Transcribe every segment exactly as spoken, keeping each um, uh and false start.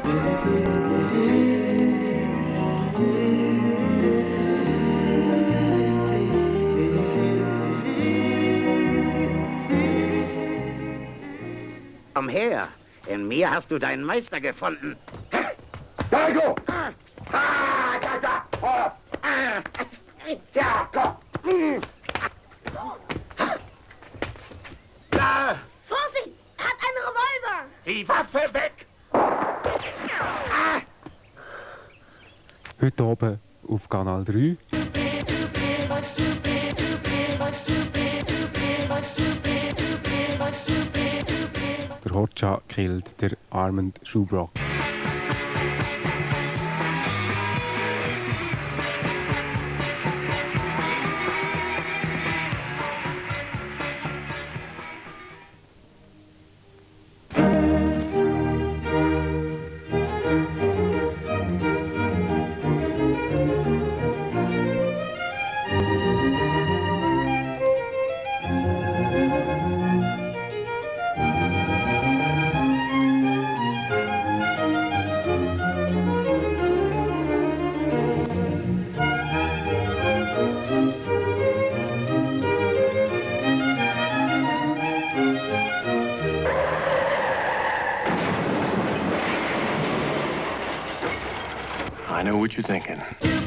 Komm her, in mir hast du deinen Meister gefunden. Dago! Da! Vorsicht! Er hat einen Revolver! Die Waffe weg! Heute oben auf Kanal drei. Der Horcha killt der Armand Schubrock. I know what you're thinking.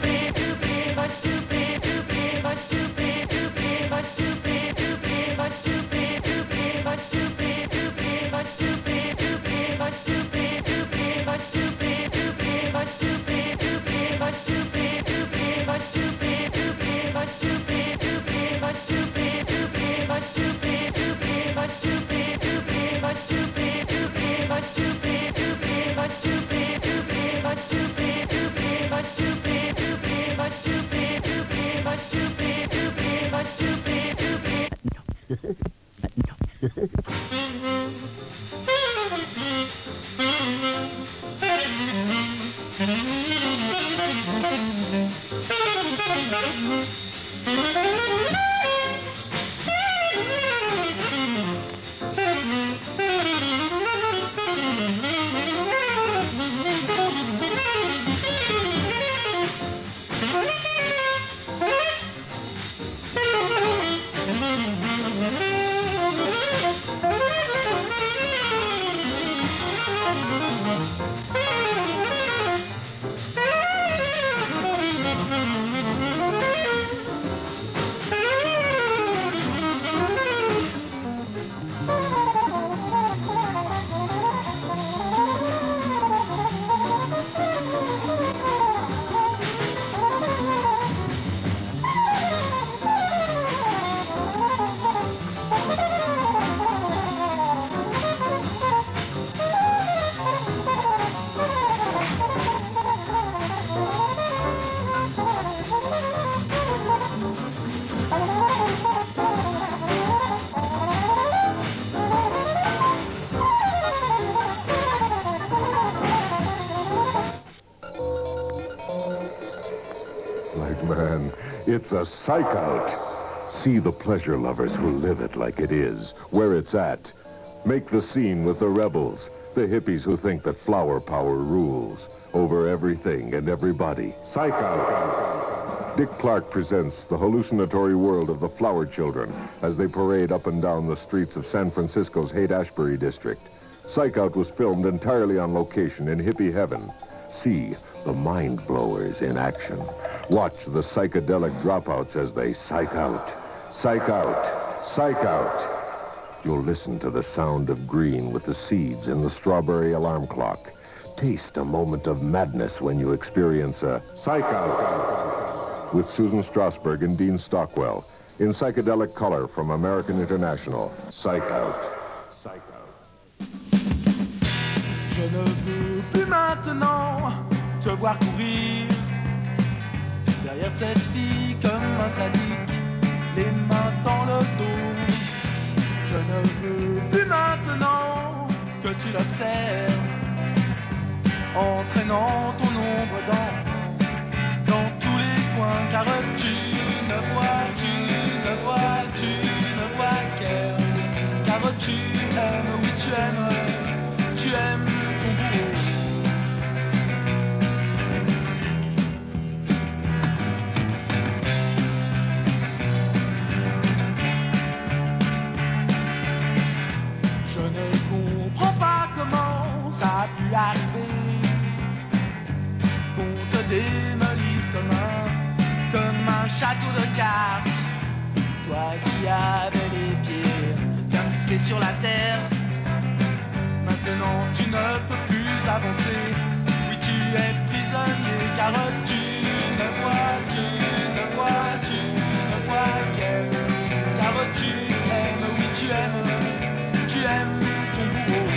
Man, it's a psych out. See the pleasure lovers who live it like it is, where it's at. Make the scene with the rebels, the hippies who think that flower power rules over everything and everybody. Psych out. Dick Clark presents the hallucinatory world of the flower children as they parade up and down the streets of San Francisco's Haight-Ashbury district. Psych Out was filmed entirely on location in hippie heaven. See the mind blowers in action. Watch the psychedelic dropouts as they psych out, psych out, psych out. You'll listen to the sound of green with the seeds in the strawberry alarm clock. Taste a moment of madness when you experience a psych out with Susan Strasberg and Dean Stockwell in psychedelic color from American International. Psych Out. Psych Out. Je ne veux plus maintenant te voir courir derrière cette fille comme un sadique, les mains dans le dos. Je ne veux plus maintenant que tu l'observes, entraînant ton ombre dans, dans tous les coins, car tu ne vois, tu ne vois, tu ne vois qu'elle, car tu aimes, oui tu aimes, tu aimes ton bourreau. pu arriver qu'on te démolisse comme un, comme un château de cartes. Toi qui avais les pieds bien fixés sur la terre, maintenant tu ne peux plus avancer. Oui, tu es prisonnier car tu ne vois, tu ne vois, tu ne vois qu'elle. Car tu aimes, oui tu aimes, tu aimes ton bourreau.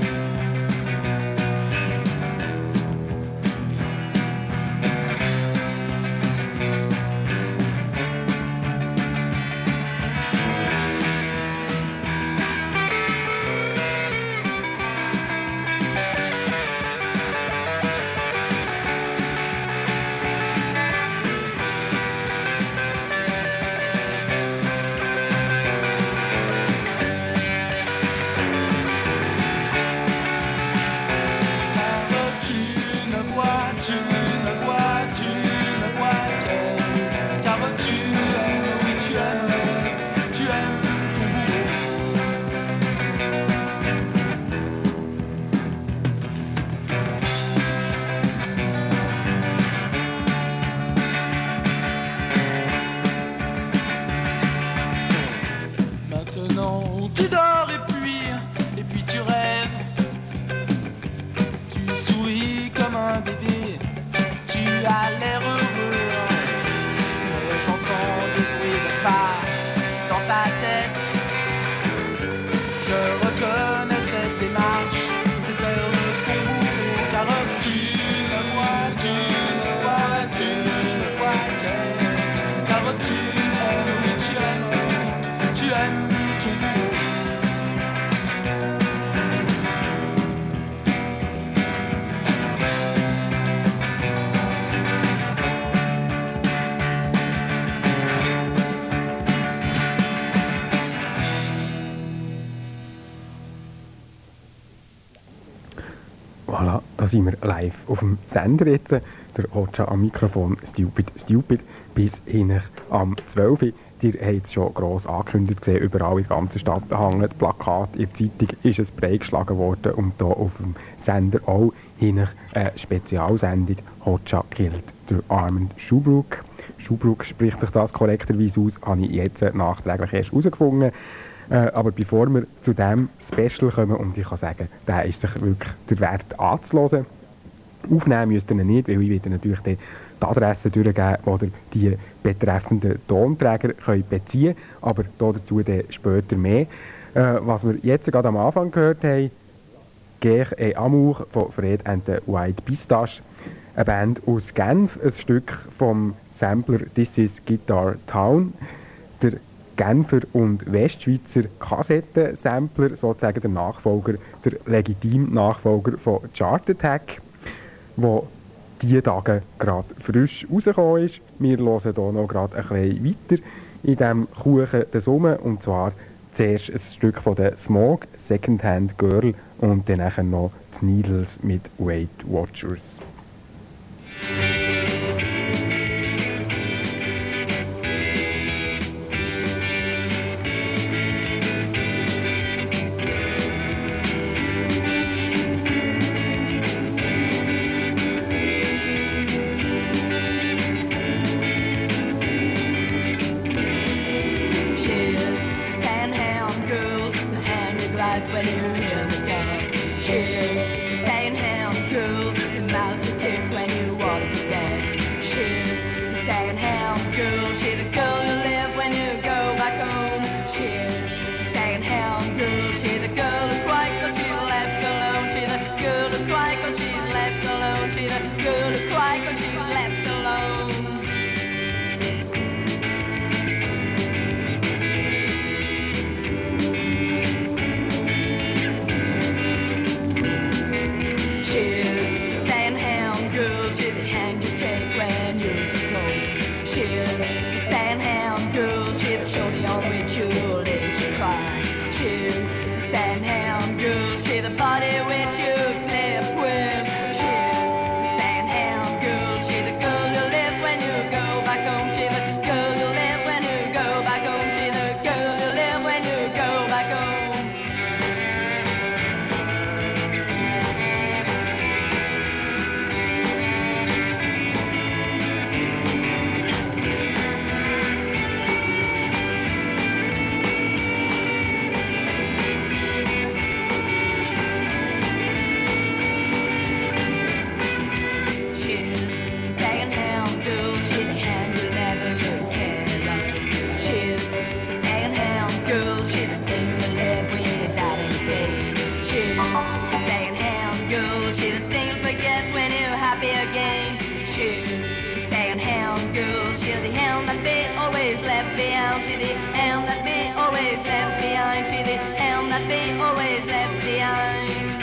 Voilà, da sind wir live auf dem Sender jetzt. Der Hotcha am Mikrofon, Stupid, Stupid, bis hin am zwölf Uhr. Ihr habt es schon gross angekündigt gesehen, überall in der ganzen Stadt hängen Plakate. In der Zeitung ist es breit geschlagen worden und hier auf dem Sender auch hin eine Spezialsendung Hotcha killt der Armand Schuhbruck. Schuhbruck spricht sich das korrekterweise aus, habe ich jetzt nachträglich erst herausgefunden. Äh, aber bevor wir zu diesem Special kommen, und ich kann sagen, der ist sich wirklich der Wert anzuhören. Aufnehmen müsst ihr ihn nicht, weil ich werde natürlich die Adresse durchgeben, wo ihr die betreffenden Tonträger könnt beziehen könnt. Aber dazu dann später mehr. Äh, was wir jetzt gerade am Anfang gehört haben, Guerre et Amour von Fred and the White Pistache. Eine Band aus Genf, ein Stück vom Sampler This is Guitar Town. Der Genfer und Westschweizer Kassettensampler, sozusagen der Nachfolger, der legitime Nachfolger von Chart Attack, wo diese Tage gerade frisch rausgekommen ist. Wir hören hier noch gerade ein bisschen weiter in diesem Kuchen der Summe, und zwar zuerst ein Stück von der Smog, Secondhand Girl, und dann nachher noch die Needles mit Weight Watchers. When you hear the dance, cheer, saying ham girl, the mouse you kiss when you want to dance, cheer, saying ham girl, she the girl you live when you go back home, cheer, saying ham girl, she the girl who cry cause she's left alone, she the girl who cry cause she's left alone, she the girl who cry cause she's left alone. girl. She's a thing forget when you're happy again. She's a stay-at-home girl. She's the hound that be always left behind. She's the hound that be always left behind. She's the hound that be always left behind.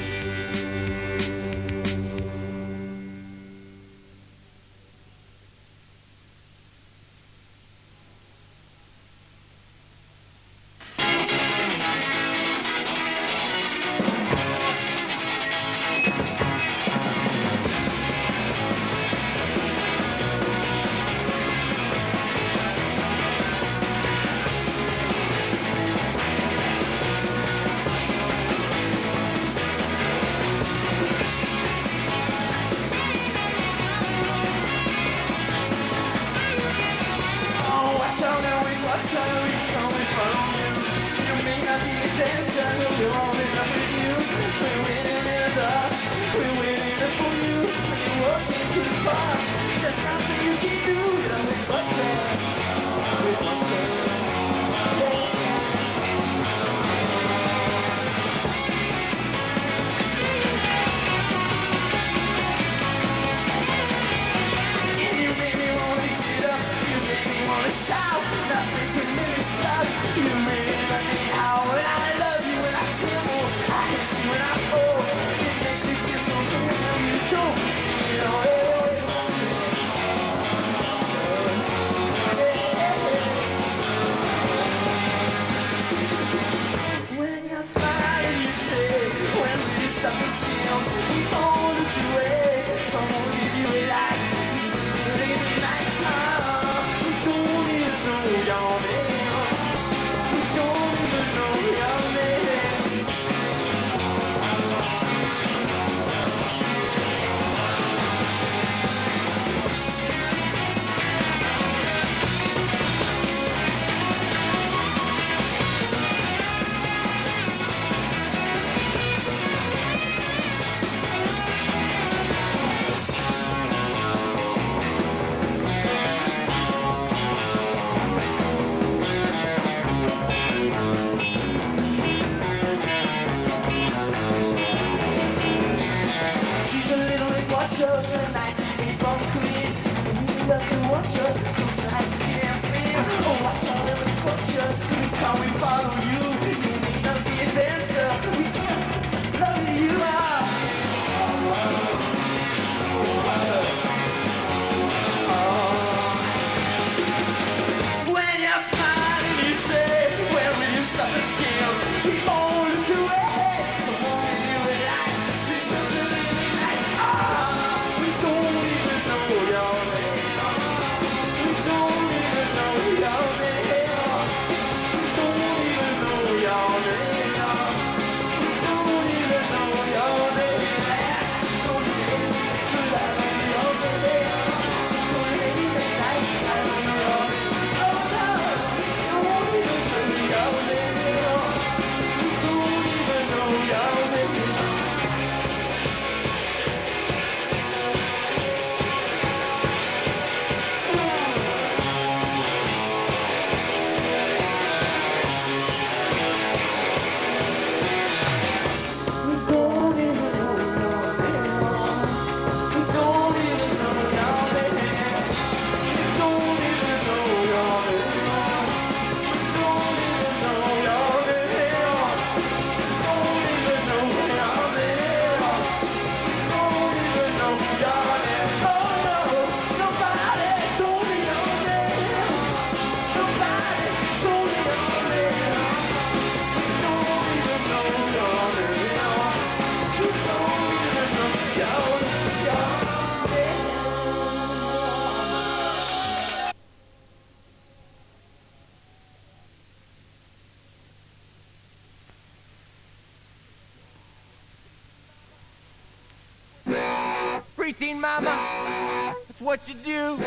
Breathing mama, that's what you do.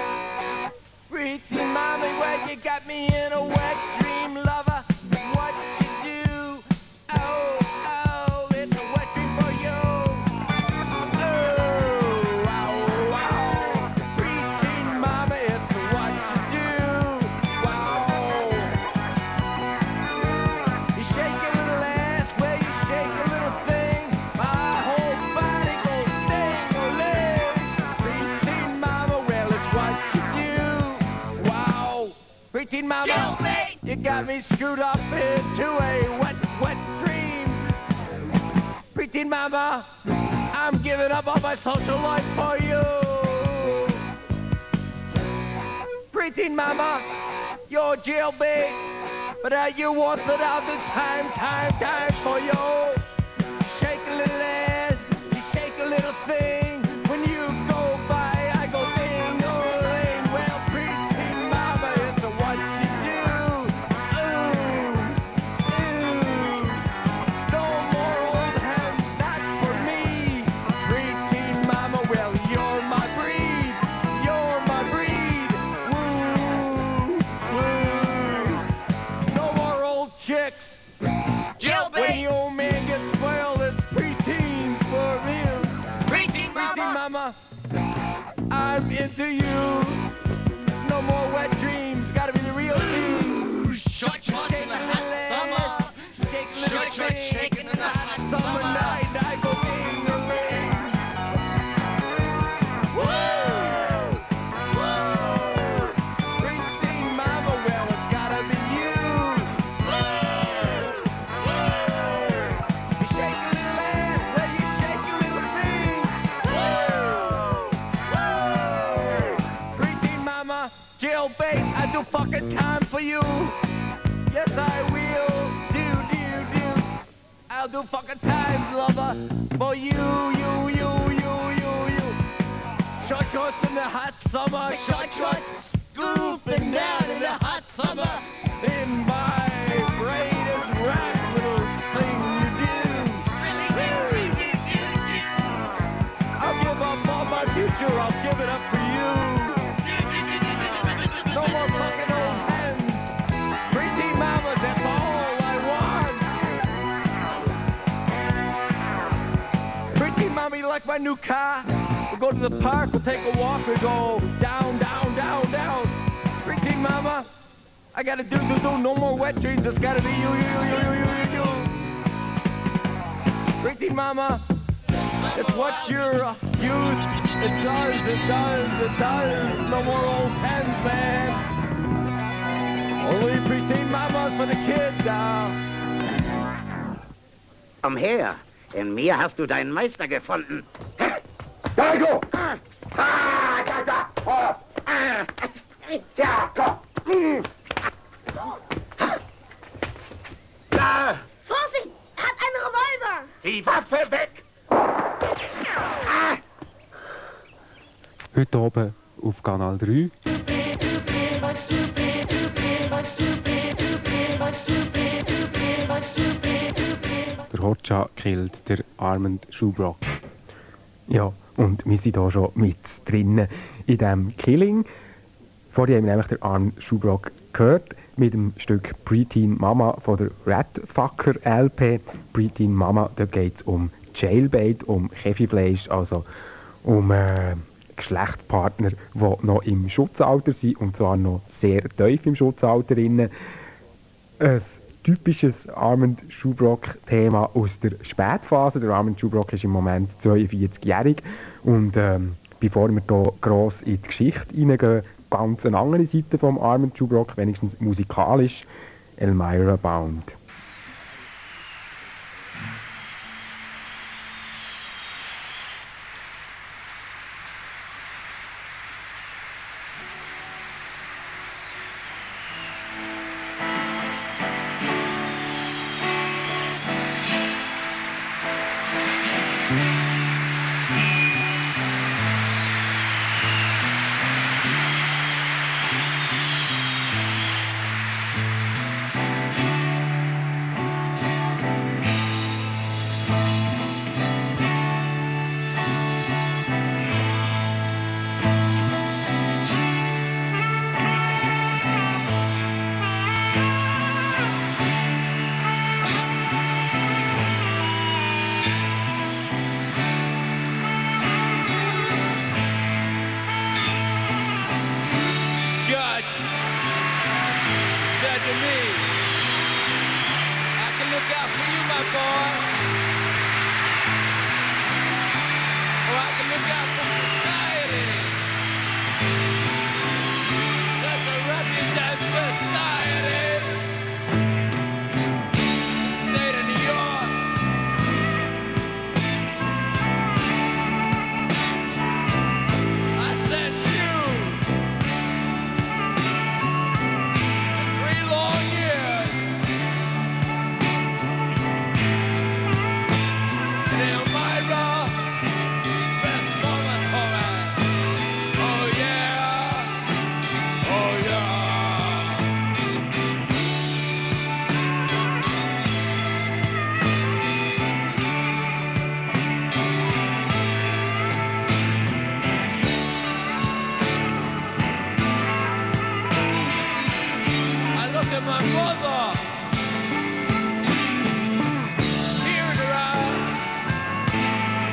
Breathing mama, well you got me in a wet dream, lover. What you do? Oh, oh, it's a wet dream for you. Oh, wow, wow. Breathing mama, it's what you do. Wow. You shake a little ass, well you shake a little thing. My whole Preteen mama, Jailbait. you got me screwed up into a wet, wet dream. Preteen mama, I'm giving up on my social life for you. Preteen mama, you're jailbait, but are you worth it all the time, time, time for you? Shake a little ass, you shake a little thing. When you go by, I go ding-a-ling. Well, preteen mama, it's what you do. Ooh, ooh. No more old hands, not for me. Preteen mama, well, you're my breed. You're my breed. Woo, woo. No more old chicks. Jailbait. When the old man gets spoiled, it's preteens for real. Preteen Preteen mama. mama, I'm into you. No more wet dreams, gotta be the real thing. Shut your Shake in the a little hot ass, summer. shake a little Shut your thing. shaking in the hot Summer summer. night, I go ding-a-ling. Woo! Woo! Preteen mama, well, it's gotta be you. You shake a little ass, well, you shake a little thing. Woo! Woo! Preteen mama, jailbait, I do fucking time for you. Yes, I will. Do, do, do. I'll do fucking time, lover, for you, you, you, you, you, you. Short shorts in the hot summer. Short shorts scooping down in the hot summer. In my greatest rap little thing you do. Really, really, really, really, I'll give up all my future, I'll give it up for you. No more fucking old hens. Preteen mamas, that's all I want. Preteen mama, you like my new car? We'll go to the park, we'll take a walk, we'll go down, down, down, down. Preteen mama, I gotta do, do, do, no more wet dreams, it's gotta be you, you, you, you, you, you, you. Preteen mama, it's what you're uh, used. It does, it does, it does. No more old hens, man. Only preteen mamas for the kids, uh. Komm her. In mir hast du deinen Meister gefunden. Dago! Ah, da, da. Oh. Ah. Ja, komm. Mm. Da. Vorsicht! Er hat einen Revolver! Die Waffe weg. Ah. Heute oben auf Kanal drei. Der Hodja killt der Armand Schubrock. Ja, und wir sind hier schon mit drinnen in diesem Killing. Vorher haben wir nämlich den Armand Schubrock gehört mit dem Stück Preteen Mama von der Ratfucker L P. Preteen Mama, da geht es um Jailbait, um Käfigfleisch, also um äh, Geschlechtspartner, die noch im Schutzalter sind, und zwar noch sehr tief im Schutzalter. Ein typisches Armand Schubrock-Thema aus der Spätphase. Der Armand Schubrock ist im Moment zweiundvierzig-jährig und ähm, bevor wir hier gross in die Geschichte hineingehen, ganz eine andere Seite vom Armand Schubrock, wenigstens musikalisch, Elmira Bound. That's a refuge and Elmira, best woman for me. Oh yeah, oh yeah. I look at my mother. Tears in her eyes.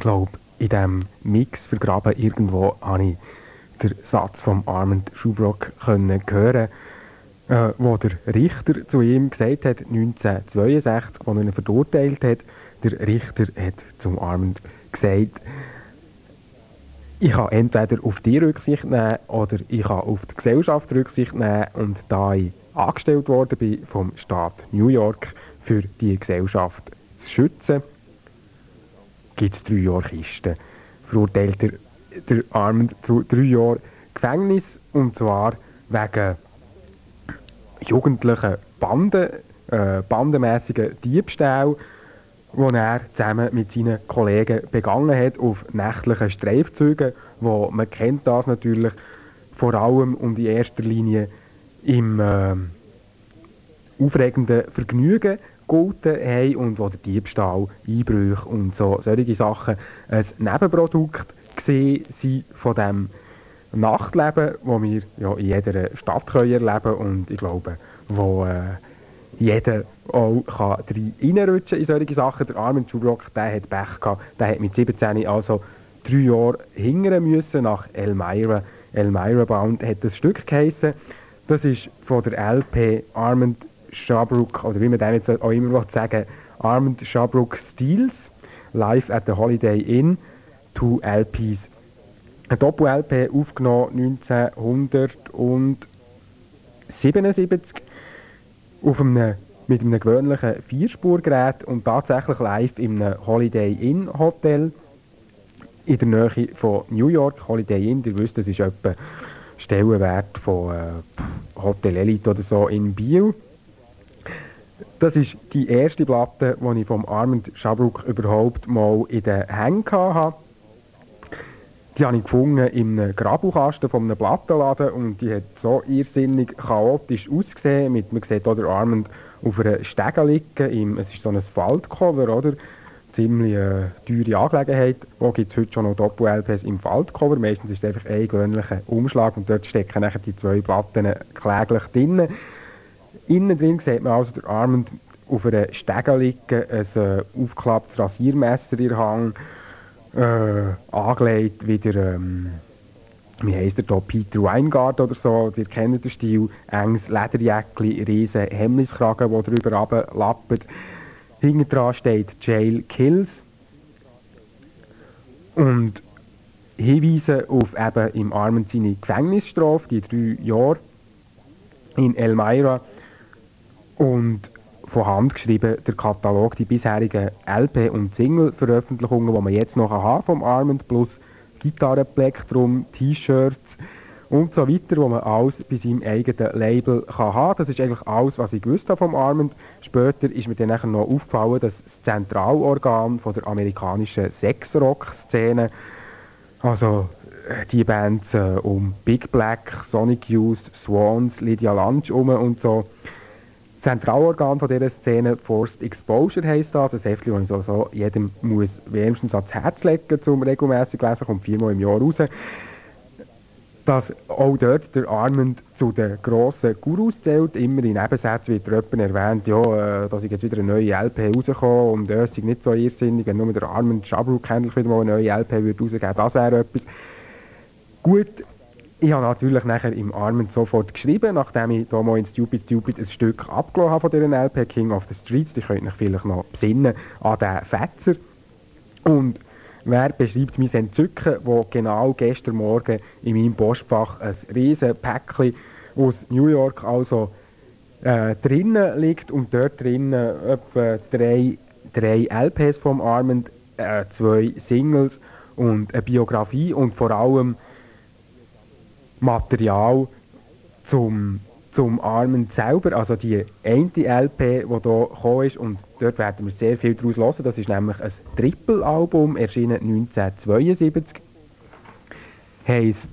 glaube, in diesem Mix vergraben irgendwo habe ich den Satz von Armand Schubrock können hören, äh, wo der Richter zu ihm gesagt hat, neunzehnhundertzweiundsechzig, als er ihn verurteilt hat. Der Richter hat zum Armand gesagt, ich kann entweder auf die Rücksicht nehmen oder ich kann auf die Gesellschaft Rücksicht nehmen. Und da ich angestellt worden bin vom Staat New York für die Gesellschaft zu schützen, gibt es drei Jahre Kiste. Verurteilt der, der Armand zu drei Jahren Gefängnis, und zwar wegen jugendlichen Banden, äh, bandenmässigen Diebstahl, den er zusammen mit seinen Kollegen begangen hat auf nächtlichen Streifzügen, wo man kennt das natürlich vor allem und in erster Linie im äh, aufregenden Vergnügen gegolten haben und wo der Diebstahl, Einbrüche und so solche Sachen ein Nebenprodukt gesehen sind von dem Nachtleben, das wir ja in jeder Stadt können erleben und ich glaube, wo äh, jeder auch kann reinrutschen in solche Sachen. Der Armand Schubrock, der hat Pech gehabt. Der hat mit siebzehn also drei Jahre hingern müssen nach Elmira. Elmira Bound hat das Stück geheissen. Das ist von der L P Armand Shabrook, oder wie man dem jetzt auch immer sagen will, Armand Shabrook Steals, Live at the Holiday Inn, two L Ps. Ein Doppel-L P aufgenommen neunzehnhundertsiebenundsiebzig. Auf einem, mit einem gewöhnlichen Vierspurgerät und tatsächlich live in einem Holiday Inn Hotel in der Nähe von New York. Holiday Inn, ihr wisst, das ist etwa Stellenwert von äh, Hotel Elite oder so in Biel. Das ist die erste Platte, die ich vom Armand Shabrook überhaupt mal in den Händen hatte. Die habe ich gefunden in einem Grabukasten von einem Plattenladen und die hat so irrsinnig chaotisch ausgesehen. Mit, man sieht auch den Armand auf einer Stege liegen. Im, es ist so ein Faltcover, oder? Ziemlich äh, teure Angelegenheit. Wo gibt es heute schon noch Doppel-L Ps im Faltcover? Meistens ist es einfach ein gewöhnlicher Umschlag und dort stecken nachher die zwei Platten kläglich drin. Innen drin sieht man also den Armand auf einer Stege liegen, ein äh, aufgeklapptes Rasiermesser in der Hand, Äh, angelegt wie der, ähm, wie heisst der da, Peter Weingart oder so, ihr kennt den Stil, enges Lederjäckli, riesen Hemmliskragen, der drüber runterlappt. Hinten dran steht Jail Kills und Hinweise auf eben im Armand seine Gefängnisstrafe, die drei Jahre in Elmira, und von Hand geschrieben, der Katalog, die bisherigen L P- und Single-Veröffentlichungen, die man jetzt noch haben vom Armand, plus Gitarrenplektrum, T-Shirts und so weiter, wo man alles bei seinem eigenen Label kann haben. Das ist eigentlich alles, was ich gewusst habe vom Armand. Später ist mir dann nachher noch aufgefallen, dass das Zentralorgan von der amerikanischen Sex-Rock-Szene, also die Bands äh, um Big Black, Sonic Youth, Swans, Lydia Lunch um und so, Zentralorgan von dieser Szene, Forced Exposure heisst das, ein Heftchen, das ich so, so jedem muss wenigstens ans Herz legen, zum regelmässig lesen, kommt viermal im Jahr raus. Dass auch dort der Armand zu den grossen Gurus zählt, immer in Nebensätzen wird jemand erwähnt, ja, äh, dass ich jetzt wieder eine neue L P rausgekommen und das ist nicht so irrsinnig, wenn nur der Armand Shabrook endlich wieder mal eine neue L P würde rausgeben, das wäre etwas. Gut, ich habe natürlich nachher im Armand sofort geschrieben, nachdem ich da mal in Stupid Stupid ein Stück abgelassen habe von dieser L P, King of the Streets. Die könnt euch vielleicht noch besinnen an den Fetzer. Und wer beschreibt mein Entzücken, wo genau gestern Morgen in meinem Postfach ein riesen Päckchen aus New York also äh, drinnen liegt und dort drinnen etwa drei, drei L Ps vom Armand, äh, zwei Singles und eine Biografie und vor allem Material zum, zum Armand selber, also die eine L P, die hier gekommen ist, und dort werden wir sehr viel daraus hören. Das ist nämlich ein Triple-Album, erschienen neunzehnhundertzweiundsiebzig. Heisst,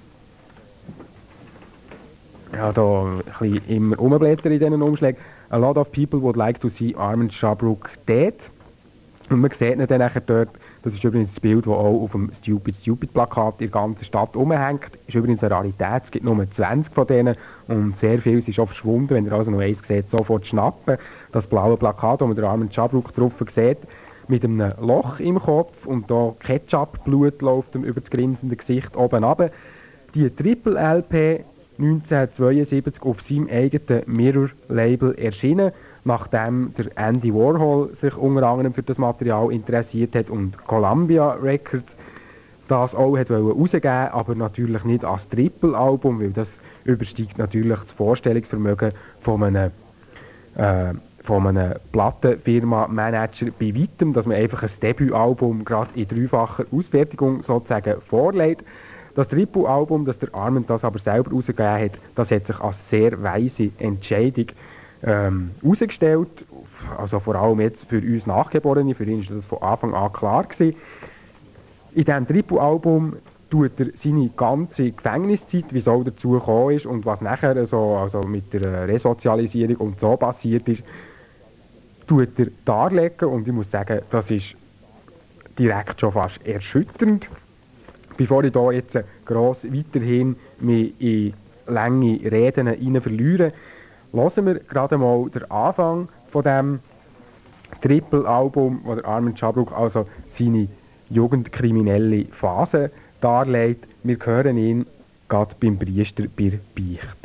ja, da ein bisschen immer rumblättern in diesen Umschlägen. A lot of people would like to see Armand Shabrook dead. Und man sieht ihn dann nachher dort. Das ist übrigens das Bild, das auch auf dem Stupid Stupid Plakat in der ganzen Stadt rumhängt. Ist übrigens eine Rarität, es gibt nur zwanzig von denen und sehr viel ist schon verschwunden. Wenn ihr also noch eins seht, sofort schnappen. Das blaue Plakat, wo man den Armand Shabrook drauf sieht. mit einem Loch im Kopf und da Ketchup-Blut läuft ihm über das grinsende Gesicht oben runter. Die Triple-L P neunzehnhundertzweiundsiebzig auf seinem eigenen Mirror-Label erschienen, nachdem der Andy Warhol sich unter anderem für das Material interessiert hat und Columbia Records das auch hat rausgeben, aber natürlich nicht als Triple-Album, weil das übersteigt natürlich das Vorstellungsvermögen von einem, äh, von einem Plattenfirma-Manager bei weitem, dass man einfach ein Debütalbum gerade in dreifacher Ausfertigung sozusagen vorlegt. Das Triple-Album, das der Armand das aber selber rausgegeben hat, das hat sich als sehr weise Entscheidung ähm, herausgestellt. Also vor allem jetzt für uns Nachgeborene, für ihn war das von Anfang an klar gewesen. In diesem Triple-Album tut er seine ganze Gefängniszeit, wie es auch dazu gekommen ist und was nachher so, also mit der Resozialisierung und so passiert ist, tut er darlegen und ich muss sagen, das ist direkt schon fast erschütternd. Bevor ich hier jetzt gross weiterhin mich in lange Reden hinein verliere, hören wir gerade mal den Anfang von diesem Triple-Album, wo der Armand Schabruk also seine jugendkriminelle Phase darlegt. Wir hören ihn gerade beim Priester bei der Beicht.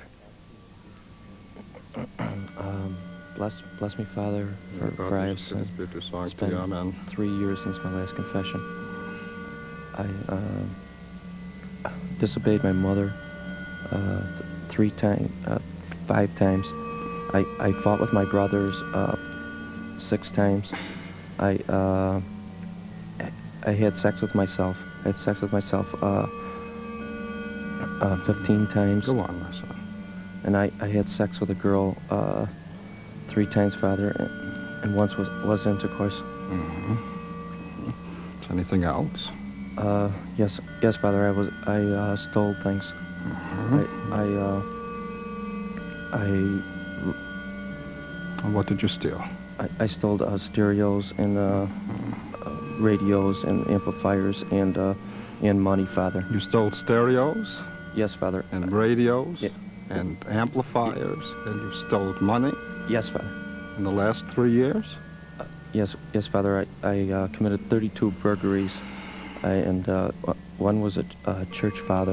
Um, bless, bless me, Father, for, for I have sinned. It's been three years since my last confession. I uh, disobeyed my mother uh, th three times, uh, five times. I, I fought with my brothers uh, six times. I uh, I had sex with myself. I had sex with myself uh, uh, fifteen times. Go on, my son. And I, I had sex with a girl uh, three times, Father, and, and once was, was intercourse. Mm-hmm. Is anything else? Uh, yes, yes, Father. I was I uh, stole things. Mm-hmm. I I uh, I. And what did you steal? I, I stole uh, stereos and uh, uh, radios and amplifiers and uh, and money, Father. You stole stereos? Yes, Father. And radios? Yeah. And amplifiers? Yeah. And you stole money? Yes, Father. In the last three years? Uh, yes, yes, Father. I, I uh, committed thirty-two burglaries, I, and uh, one was a uh, church father.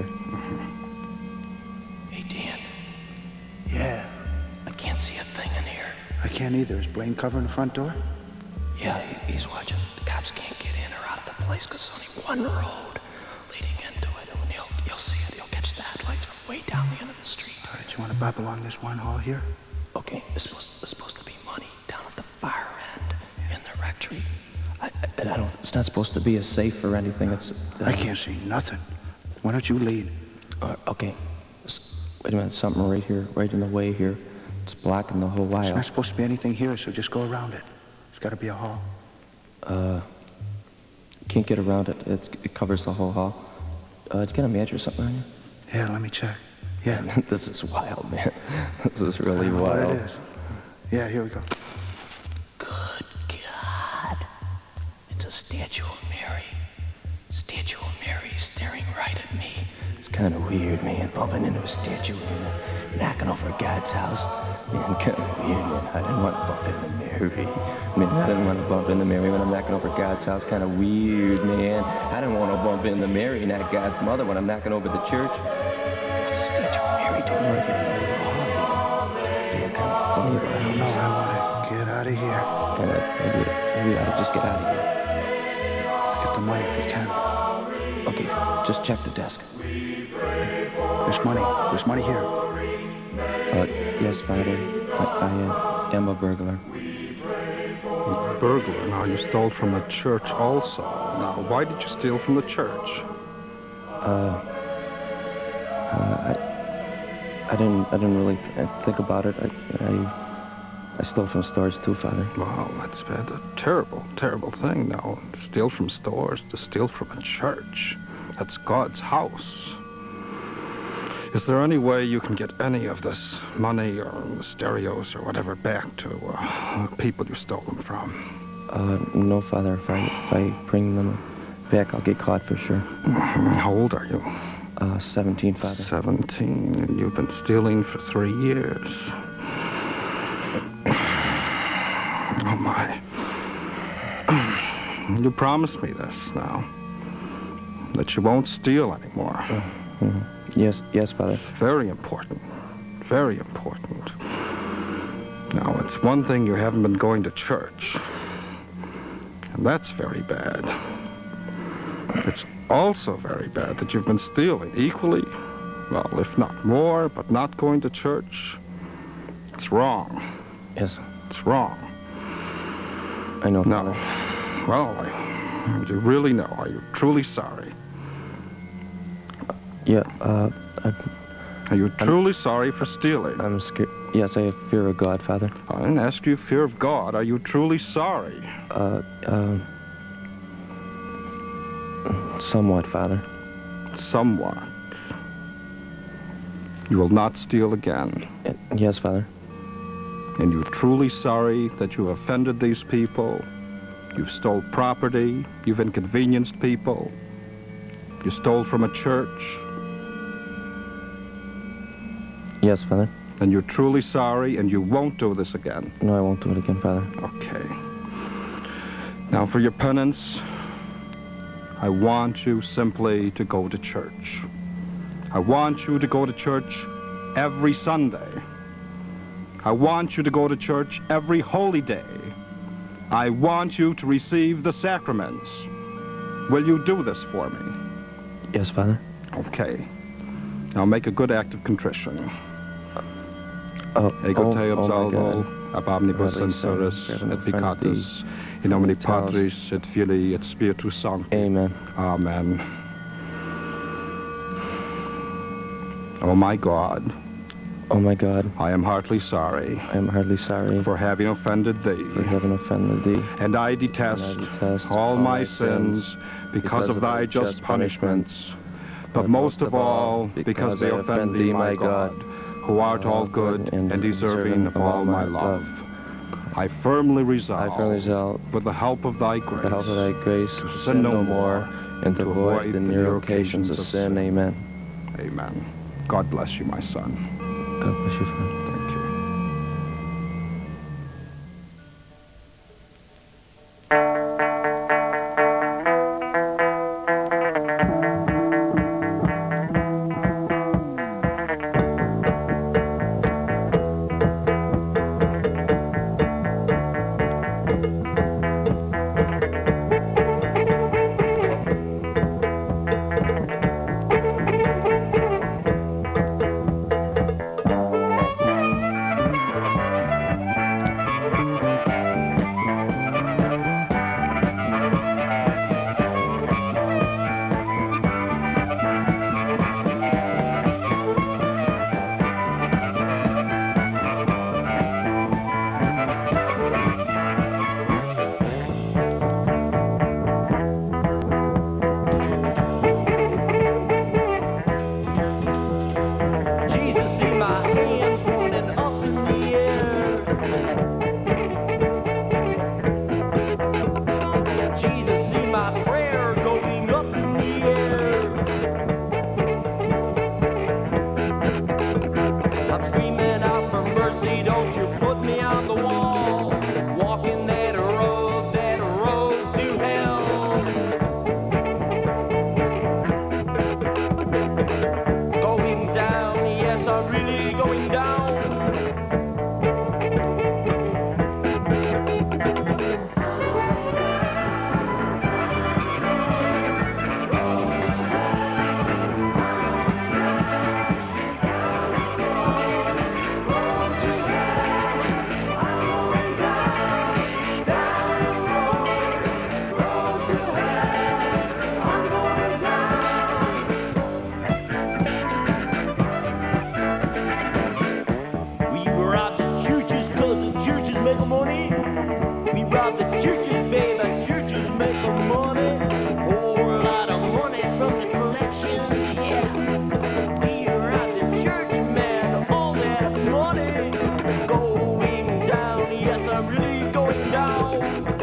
Mm-hmm. Hey, Dan. Yeah. I can't see a thing in here. I can't either. Is Blaine covering the front door? Yeah, he, he's watching. The cops can't get in or out of the place because there's only one road leading into it. And he'll, he'll see it. He'll catch the headlights from way down the end of the street. All right, you want to bop along this one hall here? Okay, there's supposed, there's supposed to be money down at the far end in the rectory. I, I, I don't. It's not supposed to be a safe or anything. It's. Uh, I can't see nothing. Why don't you lead? Uh, okay. Just, wait a minute. Something right here, right in the way here. It's blocking the whole There's aisle. not supposed to be anything here, so just go around it. It's got to be a hall. Uh, can't get around it. It, it covers the whole hall. Uh, you got a match or something on you? Yeah, let me check. Yeah. This is wild, man. This is really I don't know wild. what it is. Yeah, here we go. Good God. It's a statue of Mary. Statue of Mary staring right at me. It's kind of weird, man, bumping into a statue and knocking over God's house. Man, kind of weird, man. I didn't want to bump into Mary. Man, I didn't want to bump into Mary when I'm knocking over God's house. Kind of weird, man. I didn't want to bump into Mary, not God's mother, when I'm knocking over the church. What's the statue of Mary doing right here in the hall, man? I feel kind of funny about I don't know. I want to get out of here. And I, maybe, maybe I ought to just get out of here. Let's get the money if we can. Okay, just check the desk. There's money. There's money here. Uh, yes, Father. I, I uh, am a burglar. A burglar? Now, you stole from the church also. Now, why did you steal from the church? Uh, uh I, I didn't, I didn't really th think about it. I, I, I stole from stores too, Father. Wow, that's bad. A terrible, terrible thing. Now, to steal from stores, to steal from a church. That's God's house. Is there any way you can get any of this money or the stereos or whatever back to uh, the people you stole them from? Uh, no, Father. If I, if I bring them back, I'll get caught for sure. How old are you? Uh, seventeen, Father. Seventeen, and you've been stealing for three years. Oh, my. You promise me this now, that you won't steal anymore. Uh, mm, yes, yes, Father. Very important. Very important. Now, it's one thing you haven't been going to church, and that's very bad. It's also very bad that you've been stealing equally, well, if not more, but not going to church. It's wrong. Yes. It's wrong. I know, No. Father. Well, I, do you really know? Are you truly sorry? Yeah, uh, I, Are you truly I'm, sorry for stealing? I'm scared. Yes, I have fear of God, Father. I didn't ask you fear of God. Are you truly sorry? Uh, uh, somewhat, Father. Somewhat. You will not steal again. Uh, yes, Father. And you're truly sorry that you offended these people. You've stole property. You've inconvenienced people. You stole from a church. Yes, Father. And you're truly sorry, and you won't do this again. No, I won't do it again, Father. Okay. Now, for your penance, I want you simply to go to church. I want you to go to church every Sunday. I want you to go to church every holy day. I want you to receive the sacraments. Will you do this for me? Yes, Father. Okay. Now make a good act of contrition. Oh, Ego oh, te oh my absolvo, God. ab omnibus Holy censoris, Son, et peccatus, in nomine Patris, et Filii, et Spiritus Sancti. Amen. Amen. Oh my God. Oh my God. I am heartily sorry. I am hardly sorry for having offended thee. For having offended thee. And I detest, and I detest all, all my my sins, sins because, because of of thy thy just just punishments, punishments, but most of all, because they offend thee, my God, who art all good and deserving of all my love. I firmly resolve, I firmly resolve, with the help of thy grace, with the help of thy grace, to sin no more, and to avoid the near occasions of sin. Amen. Amen. God bless you, my son. God bless you, Father. Thank you. Going down.